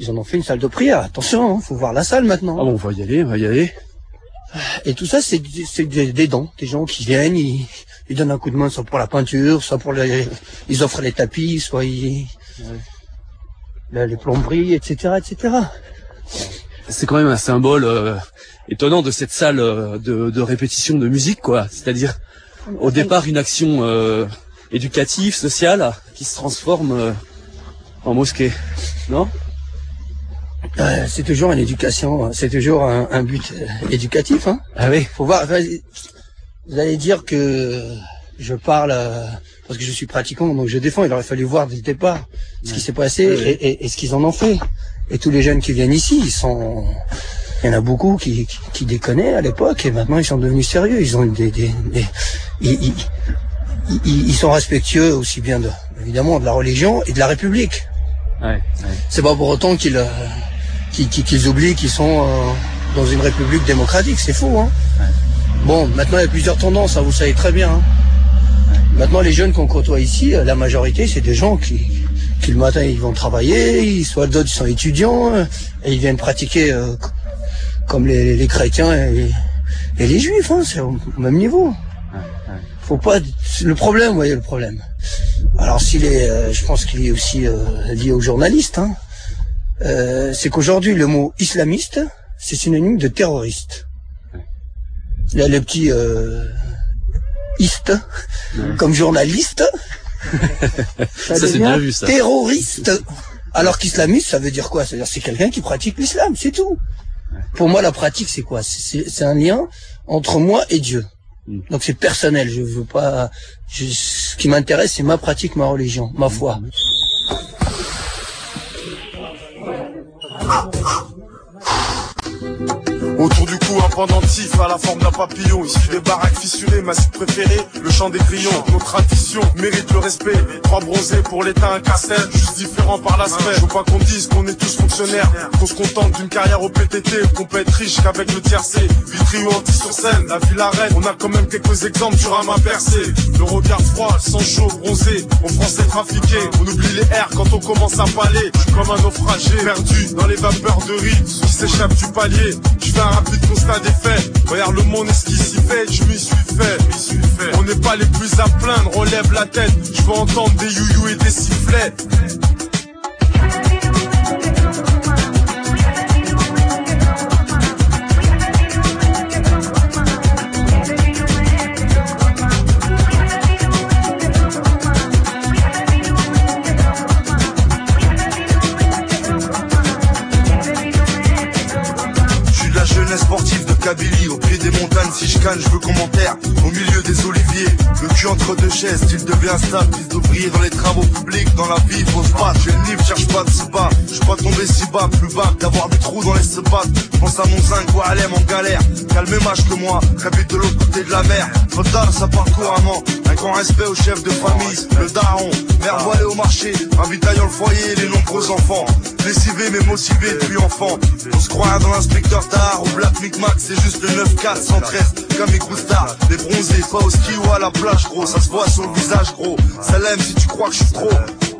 Ils en ont fait une salle de prière. Attention, faut voir la salle maintenant. Ah bon, on va y aller. Et tout ça, c'est des dons. Des gens qui viennent, ils donnent un coup de main, soit pour la peinture, soit pour ils offrent les tapis, soit les plomberies, etc., etc. C'est quand même un symbole étonnant de cette salle de répétition de musique, quoi. C'est-à-dire, au départ, une action éducative, sociale, qui se transforme en mosquée, non? C'est toujours une éducation, c'est toujours un but éducatif, hein. Ah oui. Faut voir. Vous allez dire que je parle parce que je suis pratiquant, donc je défends. Il aurait fallu voir dès le départ ce qui s'est passé et ce qu'ils en ont fait. Et tous les jeunes qui viennent ici, il y en a beaucoup qui déconnaient à l'époque et maintenant ils sont devenus sérieux. Ils ont ils sont respectueux aussi bien évidemment de la religion et de la République. C'est pas pour autant qu'ils oublient qu'ils sont dans une République démocratique. C'est faux, hein. Bon, maintenant il y a plusieurs tendances, hein, vous savez très bien. Hein. Maintenant les jeunes qu'on côtoie ici, la majorité c'est des gens qui le matin ils vont travailler, soit d'autres ils sont étudiants et ils viennent pratiquer comme les chrétiens et les juifs, hein, c'est au même niveau. Faut pas le problème, vous voyez le problème. Alors je pense qu'il est aussi lié aux journalistes. Hein. C'est qu'aujourd'hui le mot islamiste c'est synonyme de terroriste. Là les petits istes comme journaliste. Ça c'est bien vu ça. Terroriste. Alors qu'islamiste ça veut dire quoi? C'est-à-dire c'est quelqu'un qui pratique l'islam, c'est tout. Pour moi la pratique c'est quoi? C'est un lien entre moi et Dieu. Donc c'est personnel, je veux pas. Ce qui m'intéresse, c'est ma pratique, ma religion, ma foi. Autour du cou un pendentif à la forme d'un papillon, issu des baraques fissurées, ma cible préférée, le chant des grillons. Nos traditions méritent le respect. Trois bronzés pour l'état un casse-tête, juste différent par l'aspect. Je veux pas qu'on dise qu'on est tous fonctionnaires, qu'on se contente d'une carrière au PTT, qu'on peut être riche qu'avec le tiercé. Vitry ou anti-sur-scène, la ville arrête, on a quand même quelques exemples sur un main percé. Le regard froid, le sang chaud, bronzé, aux Français trafiqués. On oublie les airs quand on commence à parler. Je suis comme un naufragé, perdu dans les vapeurs de riz qui s'échappent du palier. Je fais un rapide constat des faits. Regarde le monde et ce qui s'y fait, je m'y suis fait. On n'est pas les plus à plaindre, on lève la tête. Je veux entendre des you-you et des sifflets. Sportif de Kabylie, au pied des montagnes, si je canne, je veux commentaire. Au milieu des oliviers, le cul entre deux chaises, s'il devient stable, fils d'ouvrier dans les travaux publics, dans la vie, faut se battre. J'ai le livre, cherche pas de se battre. Je suis pas tombé si bas, plus bas, d'avoir des trous dans les sebates. Pense à mon zinc, ou à l'aime en galère. Calme âge que moi, rêver de l'autre côté de la mer. Trop tard, ça part couramment. Un grand respect au chef de famille, le daron. Mère voilée au marché, ravitaillant le foyer et les nombreux enfants. Lessivé mais motivé depuis enfant. On se croit dans l'inspecteur Tahar ou Black Micmac, c'est juste le 9-4 113 comme Écoutard. Les bronzés, pas au ski ou à la plage gros. Ça se voit sur le visage gros. Ça l'aime si tu crois que je suis trop.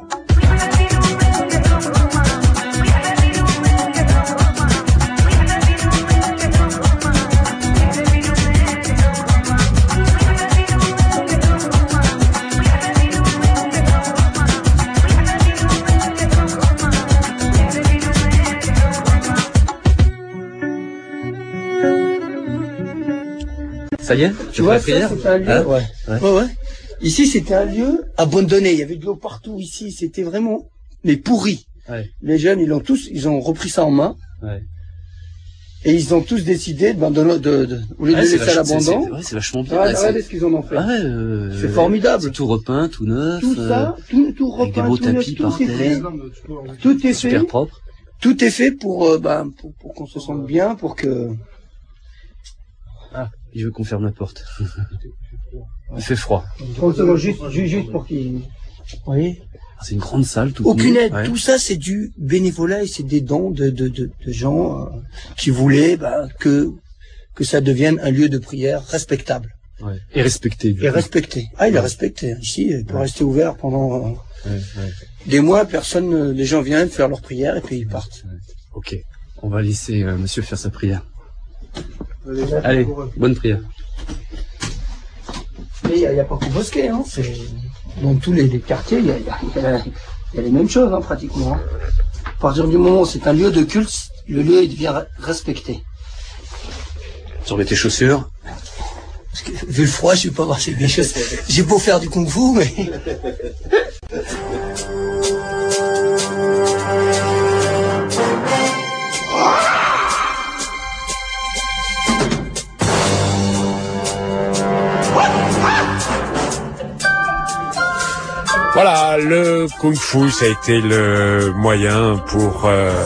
Ça y est, tu vois, ça, c'était un lieu, hein ouais. Ici, c'était un lieu abandonné. Il y avait de l'eau partout ici. C'était vraiment, mais pourri. Ouais. Les jeunes, ils ont repris ça en main. Ouais. Et ils ont tous décidé au lieu de laisser à l'abandon. C'est vachement bien. Regardez ce qu'ils en ont fait. C'est formidable. C'est tout repeint, tout neuf. Tout ça, tout repeint, avec des beaux tapis par terre. Tout est super fait. Propre. Tout est fait pour qu'on se sente bien, pour que. Ah, il veut qu'on ferme la porte. Il fait froid. Juste pour qu'il. Vous voyez? C'est une grande salle, tout. Aucune aide. Ouais. Tout ça, c'est du bénévolat et c'est des dons de gens qui voulaient que ça devienne un lieu de prière respectable. Ouais. Et respecté. Et respecté. Ah, il est respecté. Ici, il peut rester ouvert pendant. des mois, les gens viennent faire leur prière et puis ils partent. Ok, on va laisser monsieur faire sa prière. Allez, bonne prière. Mais il n'y a pas qu'au Bosquet, hein. Dans tous les quartiers, il y a les mêmes choses, hein, pratiquement. Hein. À partir du moment où c'est un lieu de culte, le lieu il devient respecté. Tu remets tes chaussures. Parce que, vu le froid, je ne vais pas voir ces vieilles choses. J'ai beau faire du kung-fu, mais... Voilà, le kung-fu, ça a été le moyen pour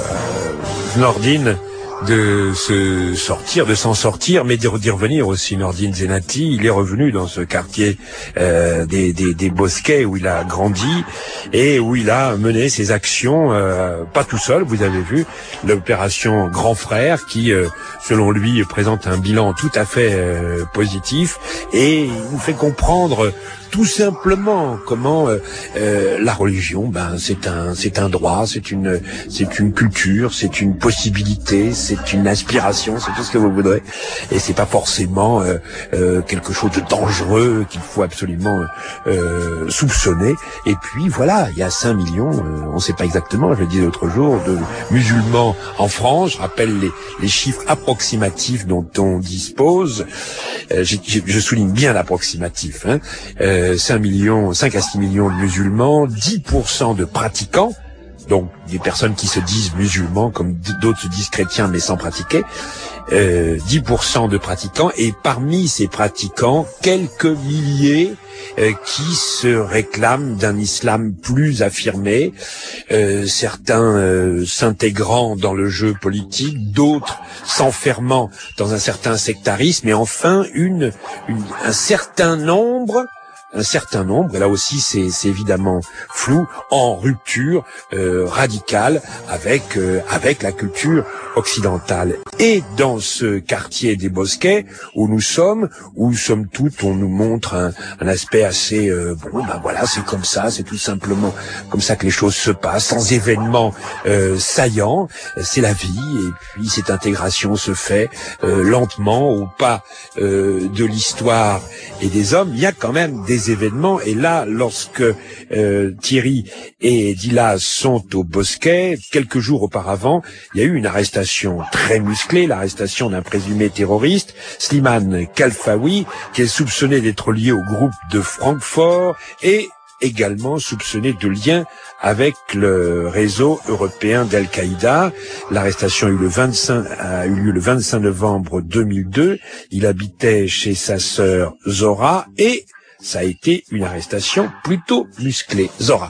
Nordine de s'en sortir, mais d'y revenir aussi. Nordine Zenati, il est revenu dans ce quartier des Bosquets où il a grandi et où il a mené ses actions, pas tout seul. Vous avez vu l'opération Grand Frère qui, selon lui, présente un bilan tout à fait positif et il nous fait comprendre tout simplement comment la religion, c'est un droit, c'est une culture, c'est une possibilité, c'est une aspiration, c'est tout ce que vous voudrez, et c'est pas forcément quelque chose de dangereux qu'il faut absolument soupçonner. Et puis voilà, il y a 5 millions, on sait pas exactement, je le disais l'autre jour, de musulmans en France. Je rappelle les chiffres approximatifs dont on dispose. Je souligne bien l'approximatif, 5 à 6 millions de musulmans, 10% de pratiquants, donc des personnes qui se disent musulmans comme d'autres se disent chrétiens mais sans pratiquer, 10% de pratiquants, et parmi ces pratiquants, quelques milliers qui se réclament d'un islam plus affirmé, certains s'intégrant dans le jeu politique, d'autres s'enfermant dans un certain sectarisme, et enfin un certain nombre, et là aussi c'est évidemment flou, en rupture radicale avec la culture occidentale. Et dans ce quartier des Bosquets où nous sommes toutes, on nous montre un aspect assez voilà, c'est comme ça, c'est tout simplement comme ça que les choses se passent, sans événements saillants, c'est la vie, et puis cette intégration se fait lentement au pas de l'histoire et des hommes. Il y a quand même des événements, et là, lorsque Thierry et Dila sont au Bosquet, quelques jours auparavant, il y a eu une arrestation très musclée, l'arrestation d'un présumé terroriste, Slimane Khalfaoui, qui est soupçonné d'être lié au groupe de Francfort et également soupçonné de lien avec le réseau européen d'Al-Qaïda. L'arrestation a eu lieu le 25 novembre 2002. Il habitait chez sa sœur Zora et ça a été une arrestation plutôt musclée.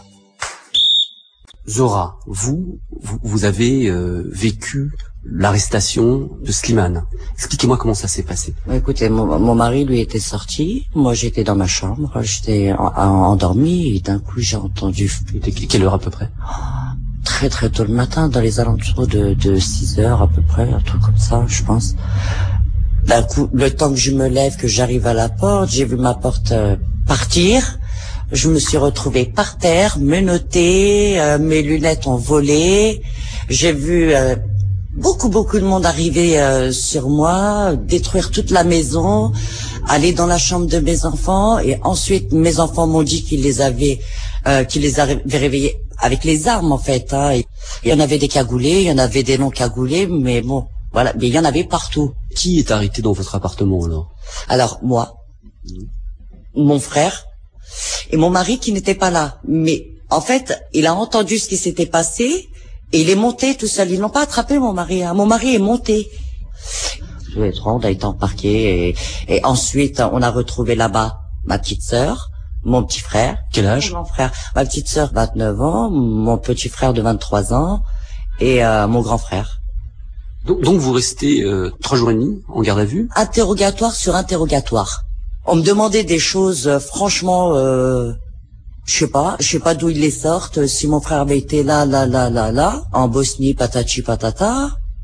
Zora, vous avez vécu l'arrestation de Slimane. Expliquez-moi comment ça s'est passé. Écoutez, mon mari, lui, était sorti. Moi, j'étais dans ma chambre. J'étais endormie et d'un coup, j'ai entendu... Quelle heure à peu près? Très très tôt le matin, dans les alentours de 6 heures à peu près, un truc comme ça, je pense. D'un coup, le temps que je me lève, que j'arrive à la porte, j'ai vu ma porte partir. Je me suis retrouvée par terre, menottée, mes lunettes ont volé. J'ai vu beaucoup de monde arriver sur moi, détruire toute la maison, aller dans la chambre de mes enfants, et ensuite mes enfants m'ont dit qu'ils les avaient réveillés avec les armes en fait. Il y en avait des cagoulés, il y en avait des non cagoulés, mais bon, voilà, mais il y en avait partout. Qui est arrêté dans votre appartement alors? Alors moi, mon frère et mon mari qui n'était pas là. Mais en fait, il a entendu ce qui s'était passé et il est monté tout seul. Ils n'ont pas attrapé mon mari. Mon mari est monté. On a été embarqués et ensuite on a retrouvé là-bas ma petite sœur, mon petit frère. Quel âge? Mon frère, ma petite sœur 29 ans, mon petit frère de 23 ans et mon grand frère. Donc vous restez 3 jours et demi en garde à vue? Interrogatoire sur interrogatoire. On me demandait des choses, franchement, je sais pas d'où ils les sortent. Si mon frère avait été là, en Bosnie, patati patata.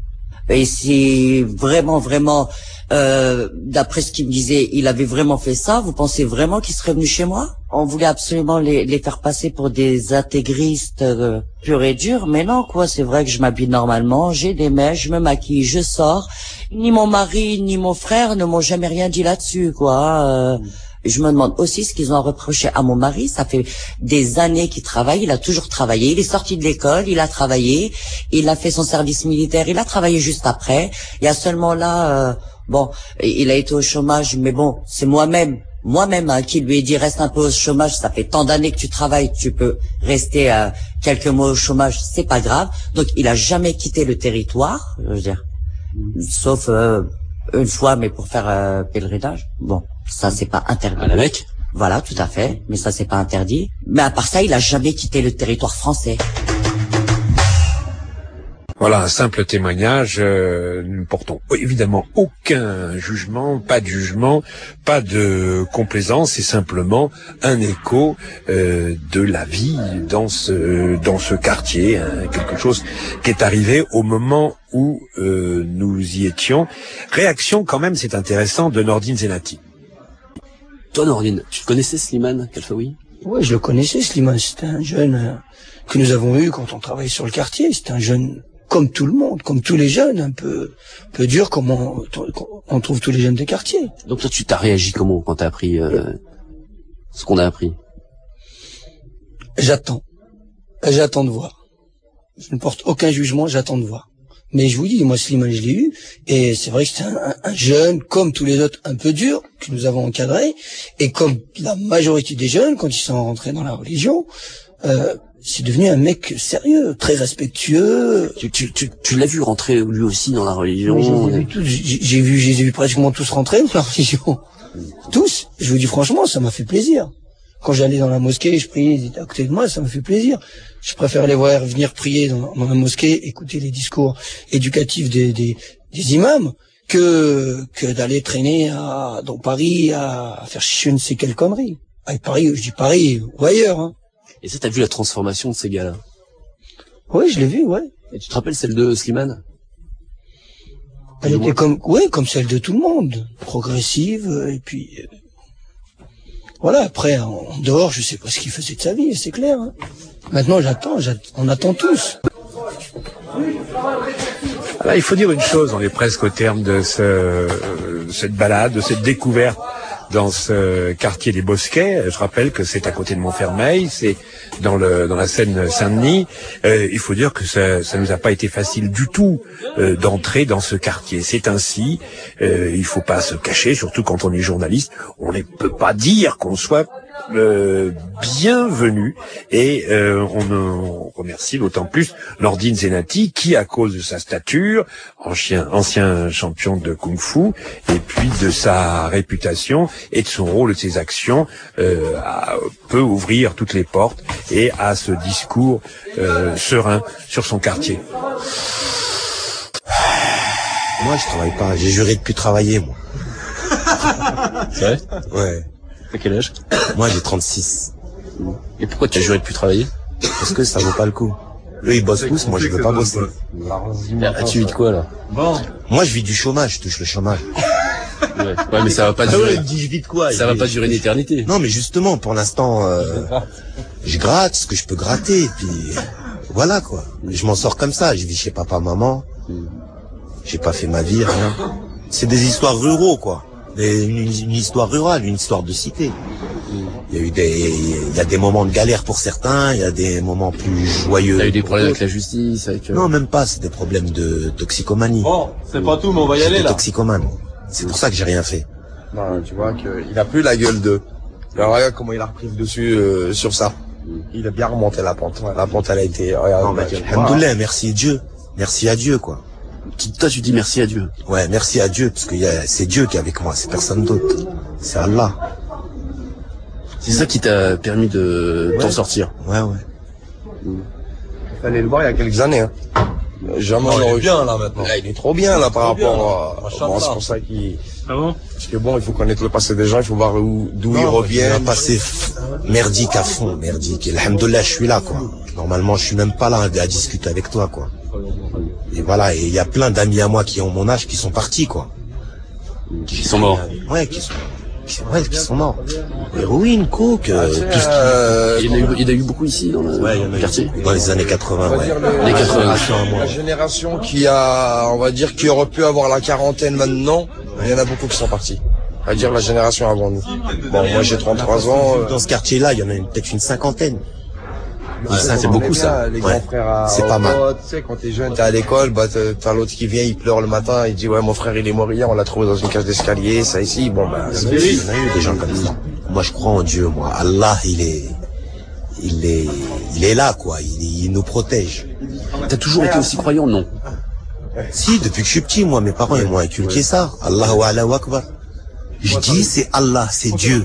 Et si vraiment, d'après ce qu'il me disait, il avait vraiment fait ça, vous pensez vraiment qu'il serait venu chez moi? On voulait absolument les faire passer pour des intégristes purs et durs, mais non, quoi. C'est vrai que je m'habille normalement, j'ai des mèches, je me maquille, je sors. Ni mon mari, ni mon frère ne m'ont jamais rien dit là-dessus, quoi. Je me demande aussi ce qu'ils ont reproché à mon mari. Ça fait des années qu'il travaille, il a toujours travaillé, il est sorti de l'école, il a travaillé, il a fait son service militaire, il a travaillé juste après. Il y a seulement là, bon, il a été au chômage, mais bon, c'est moi-même qui lui ai dit reste un peu au chômage, ça fait tant d'années que tu travailles, tu peux rester quelques mois au chômage, c'est pas grave. Donc il a jamais quitté le territoire, je veux dire, sauf une fois, mais pour faire pèlerinage. Bon, ça c'est pas interdit. À la Mecque. Voilà, tout à fait, mais ça c'est pas interdit. Mais à part ça, il a jamais quitté le territoire français. Voilà un simple témoignage. Nous ne portons évidemment aucun jugement, pas de complaisance, c'est simplement un écho de la vie dans ce quartier, hein, quelque chose qui est arrivé au moment où nous y étions. Réaction quand même, c'est intéressant, de Nordine Zenati. Toi Nordine, tu connaissais Slimane Kalfaoui? Ouais, je le connaissais, Slimane. C'était un jeune que nous avons eu quand on travaillait sur le quartier. C'était un jeune comme tout le monde, comme tous les jeunes, un peu dur, comme on trouve tous les jeunes des quartiers. Donc toi, tu t'as réagi comment quand t'as appris ce qu'on a appris? J'attends de voir. Je ne porte aucun jugement, j'attends de voir. Mais je vous dis, moi Slimane, je l'ai eu, et c'est vrai que c'est un jeune, comme tous les autres, un peu dur, que nous avons encadré, et comme la majorité des jeunes, quand ils sont rentrés dans la religion, c'est devenu un mec sérieux, très respectueux. Tu l'as vu rentrer lui aussi dans la religion? Oui, j'ai vu pratiquement tous rentrer dans la religion. Tous. Je vous dis franchement, ça m'a fait plaisir. Quand j'allais dans la mosquée, je priais, ils étaient à côté de moi, ça m'a fait plaisir. Je préfère les voir venir prier dans la mosquée, écouter les discours éducatifs des imams, que d'aller traîner dans Paris à faire je ne sais quelle connerie. À Paris, je dis Paris ou ailleurs, hein. Et ça, t'as vu la transformation de ces gars-là? Oui, je l'ai vu, ouais. Et tu te rappelles celle de Slimane? Elle était comme celle de tout le monde. Progressive, et puis... voilà, après, en dehors, je sais pas ce qu'il faisait de sa vie, c'est clair, hein. Maintenant, on attend tous. Alors, il faut dire une chose, on est presque au terme de cette balade, de cette découverte dans ce quartier des Bosquets. Je rappelle que c'est à côté de Montfermeil, c'est dans la Seine-Saint-Denis. Il faut dire que ça nous a pas été facile du tout d'entrer dans ce quartier. C'est ainsi, il faut pas se cacher, surtout quand on est journaliste. On ne peut pas dire qu'on soit bienvenue, et on remercie d'autant plus Nordine Zenati qui, à cause de sa stature, ancien champion de kung-fu, et puis de sa réputation et de son rôle et de ses actions, peut ouvrir toutes les portes et a ce discours serein sur son quartier. Moi, je travaille pas. J'ai juré de plus travailler, moi. C'est vrai? Ouais. À quel âge? Moi, j'ai 36. Et pourquoi tu as juré de plus travailler? Parce que ça vaut pas le coup. Eux, ils bossent tous, moi, je veux pas bosser. Tu vis de quoi, là? Moi, je vis du chômage, je touche le chomage. Ouais, mais ça va pas durer. Je vis de quoi? Ça va pas durer une éternité. Non, mais justement, pour l'instant, je gratte ce que je peux gratter, puis voilà, quoi. Je m'en sors comme ça, je vis chez papa, maman. J'ai pas fait ma vie, rien. C'est des histoires ruraux, quoi. Une histoire rurale, une histoire de cité. Il y a des moments de galère pour certains, il y a des moments plus joyeux. T'as eu des problèmes avec la justice, avec... Non, même pas, c'est des problèmes de toxicomanie. Bon, c'est pas tout, mais on va y aller, là. Toxicomane. C'est pour ça que j'ai rien fait. Non, tu vois qu'il a plus la gueule de... Alors regarde comment il a repris le dessus sur ça. Il a bien remonté la pente. La pente, elle a été... Regarde, alhamdoulilah, merci Dieu. Merci à Dieu, quoi. Toi, tu dis merci à Dieu. Ouais, merci à Dieu, parce que c'est Dieu qui est avec moi, c'est personne d'autre. C'est Allah. C'est ça qui t'a permis de t'en sortir. Ouais. Fallait le voir il y a quelques années, hein. Jamais il est bien, là, maintenant. Là, il est trop bien, là, par rapport à... Bon, c'est pour ça qu'il... Ah bon? Parce que bon, il faut connaître le passé des gens, il faut voir d'où ils reviennent. Un passé merdique à fond, merdique. Et alhamdoulilah, je suis là, quoi. Normalement, je suis même pas là à discuter avec toi, quoi. Et voilà, et il y a plein d'amis à moi qui ont mon âge qui sont partis, quoi. Qui sont morts. Ouais, qui sont morts. Héroïne, coke, tout ce qui... Il y en a eu beaucoup ici dans le quartier. Dans les années 80, ouais. Les 80. La génération qui a, on va dire, qui aurait pu avoir la quarantaine maintenant, il y en a beaucoup qui sont partis. On va dire la génération avant nous. Bon, moi j'ai 33 ans. Dans ce quartier-là, il y en a peut-être une cinquantaine. Et ça, c'est beaucoup, ça. Les grands frères c'est pas mal. Tu sais, quand t'es jeune, t'es à l'école, bah, t'as l'autre qui vient, il pleure le matin, il dit, ouais, mon frère, il est mort hier, on l'a trouvé dans une cage d'escalier, ça ici, bon, bah, il y en a eu des gens comme ça. Moi, je crois en Dieu, moi. Allah, il est là, quoi. Il nous protège. T'as toujours été aussi croyant, non? Si, depuis que je suis petit, moi, mes parents, ils m'ont inculqué ça. Allahu Allahu Akbar. Je dis, c'est Allah, c'est Dieu.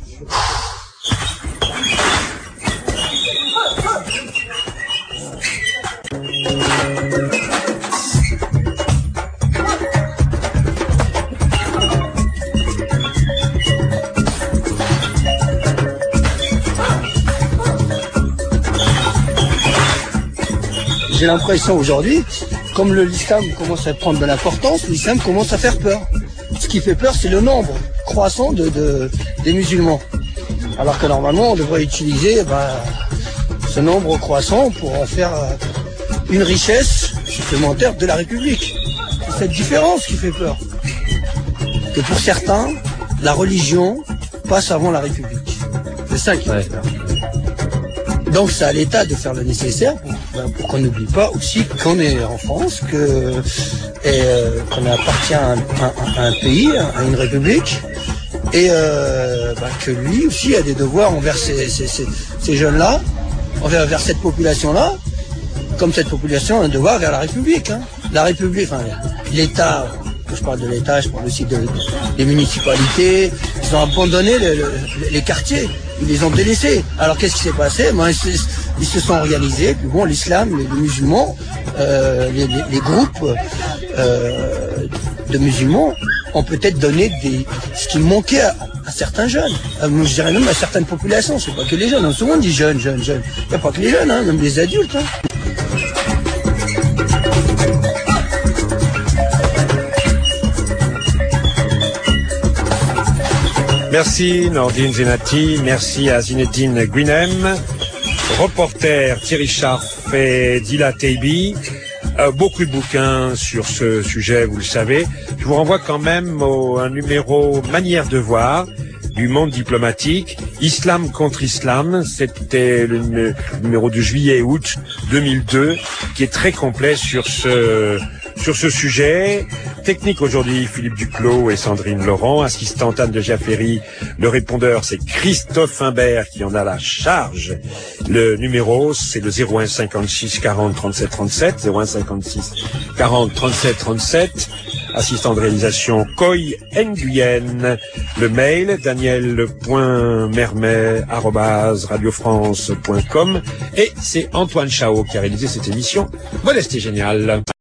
J'ai l'impression aujourd'hui, comme l'islam commence à prendre de l'importance, l'islam commence à faire peur. Ce qui fait peur, c'est le nombre croissant des musulmans. Alors que normalement, on devrait utiliser ce nombre croissant pour en faire une richesse supplémentaire de la République. C'est cette différence qui fait peur. Que pour certains, la religion passe avant la République. C'est ça qui fait peur. Donc c'est à l'État de faire le nécessaire pour qu'on n'oublie pas aussi qu'on est en France, qu'on appartient à un pays, à une république, et que lui aussi a des devoirs envers ces jeunes-là, envers cette population-là, comme cette population a un devoir vers la République. Hein. La République, enfin l'État, quand je parle de l'État, je parle aussi des municipalités, ils ont abandonné les quartiers. Ils les ont délaissés. Alors qu'est-ce qui s'est passé? Ils se sont organisés. Puis bon, l'islam, les musulmans, les groupes de musulmans ont peut-être donné ce qui manquait à certains jeunes. Je dirais même à certaines populations. C'est pas que les jeunes. Souvent on dit jeunes. Il n'y a pas que les jeunes, hein, même les adultes. Hein. Merci Nordine Zenati, merci à Zinedine Guinem, reporter Thierry Scharf et Dila Teibi. Beaucoup de bouquins sur ce sujet, vous le savez. Je vous renvoie quand même à un numéro Manière de voir du Monde diplomatique, Islam contre Islam. C'était le numéro de juillet-août 2002, qui est très complet sur ce sujet. Technique aujourd'hui, Philippe Duclos et Sandrine Laurent. Assistante Anne de Jafféry. Le répondeur, c'est Christophe Imbert qui en a la charge. Le numéro, c'est le 01 56 40 37 37. 01 56 40 37 37. Assistant de réalisation, Coy Nguyen. Le mail, daniel.mermet@radiofrance.com. Et c'est Antoine Chao qui a réalisé cette émission. Modestie géniale.